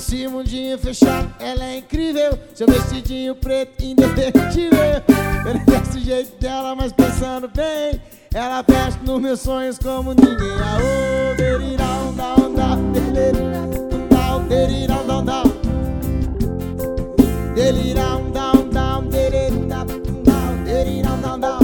Nesse mundinho fechado, ela é incrível. Seu vestidinho preto, indestrutível. Eu desse jeito dela, mas pensando bem, ela fecha nos meus sonhos como ninguém. Aô, derirão, down, down, derirão, down, derirão, down, down, derirão, down, down, derirão, down, derirão, down, down.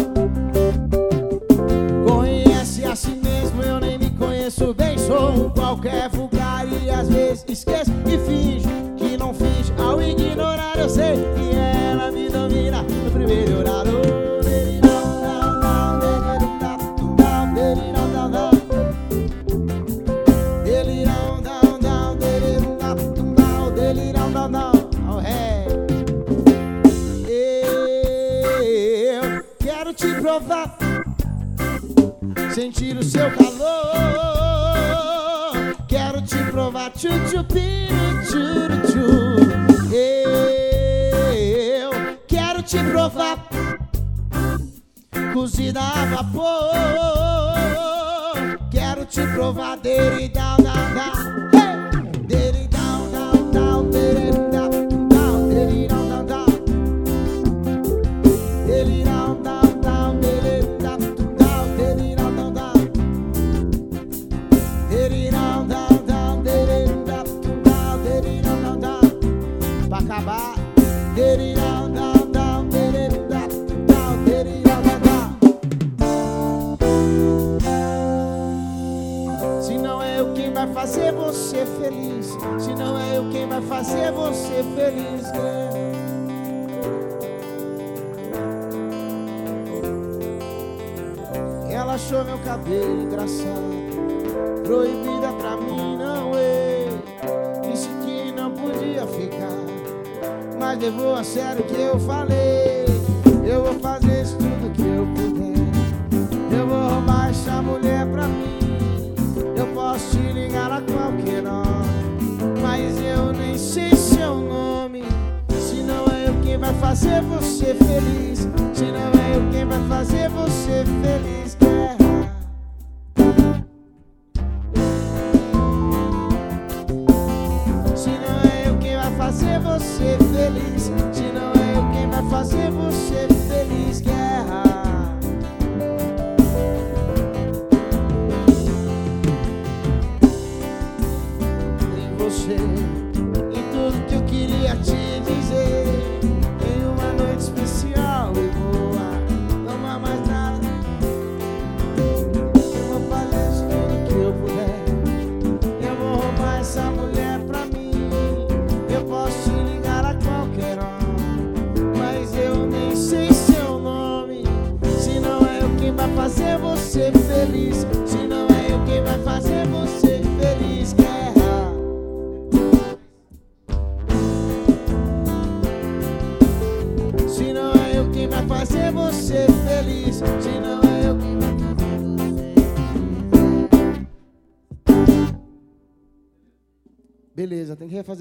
Conhece assim mesmo, eu nem me conheço bem. Sou um qualquer vulgar e às vezes esqueço e finjo que não fiz. Ao ignorar eu sei que ela me domina no primeiro horário. Eu quero te provar, sentir o seu calor. Quero te provar, eu quero te provar, cozida a vapor. Quero te provar, deri down, down, down, deri down, down, down, deri down, down, deri down, down, down, deri down, down, down, deri down, down, deri down, down, down, deri down, down, down, deri down, down, deri down, down, down. Pra acabar, deri down, down, down, deri down, down, deri down, down, down. Se não é eu quem vai fazer você feliz, se não é eu quem vai fazer você feliz, né? Ela achou meu cabelo engraçado, proibida pra mim não é. Disse que não podia ficar, mas levou a sério o que eu falei. Eu vou fazer isso tudo que eu puder, eu vou roubar essa mulher pra mim. Eu posso te ligar a qualquer hora, mas eu nem sei seu nome. Se não é eu quem vai fazer você feliz, se não é eu quem vai fazer você feliz, guerra. Se não é eu quem vai fazer você feliz, se não é eu quem vai fazer você feliz, guerra. Em tudo que eu queria te dizer, em uma noite especial e boa, não há mais nada. Eu vou fazer isso tudo que eu puder, eu vou roubar essa mulher pra mim. Eu posso te ligar a qualquer hora, mas eu nem sei seu nome. Se não é eu quem vai fazer você feliz, se não é eu quem vai fazer você feliz, guerra. Se não é eu quem vai fazer você feliz, se não é eu quem vai fazer. Beleza, tem que refazer.